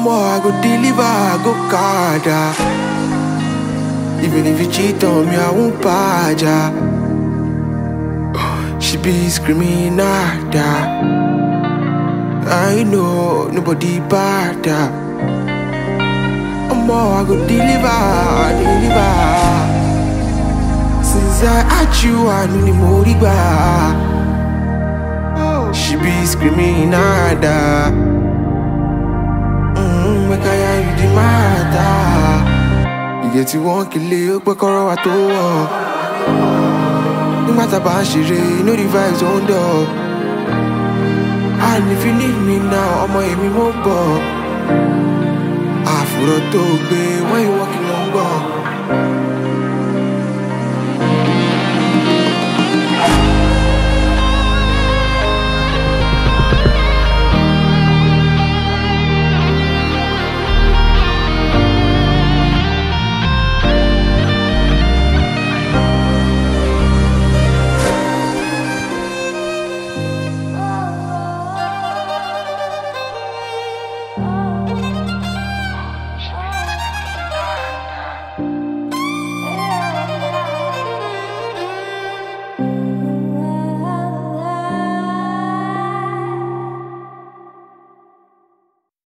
more, I go deliver, I go kada. Even if you cheat on me, I won't baja. She be screaming nada. I know nobody better. More, I go deliver, deliver. Since I had you, I know the moriba. She be screaming nada. Make I hear you the matter. You get to one kill it, but corro at all. No matter about she, no the vibes on door. And if you need me now, I'ma hear me more. I feel to be when you walking on go.